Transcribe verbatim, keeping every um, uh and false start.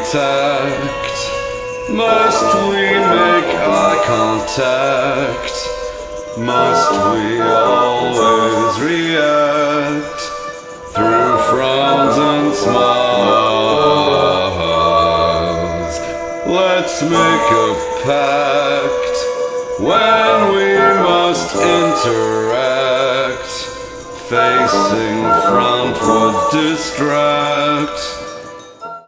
contact? Must we make eye contact? Must we always react through frowns and smiles? Let's make a pact when we must interact. Facing front would distract.